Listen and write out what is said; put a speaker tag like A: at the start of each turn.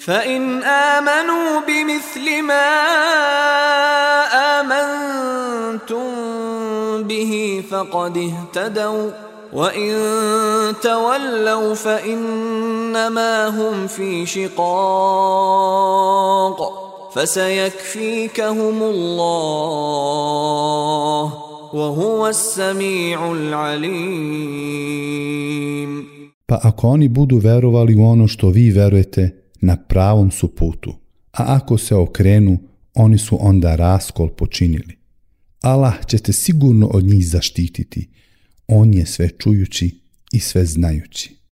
A: فَإِنْ آمَنُوا بِمِثْلِ مَا آمَنْتُمْ بِهِ فَقَدِ اهْتَدَوْا وَإِنْ تَوَلَّوْا فَإِنَّمَا هُمْ فِي شِقَاقٍ فَسَيَكْفِيكَهُمُ اللَّهُ وَهُوَ السَّمِيعُ الْعَلِيمُ.
B: Pa ako oni budu verovali u ono što vi verujete, na pravom su putu, a ako se okrenu, oni su onda raskol počinili. Allah će te sigurno od njih zaštititi. On je sve čujući i sve znajući.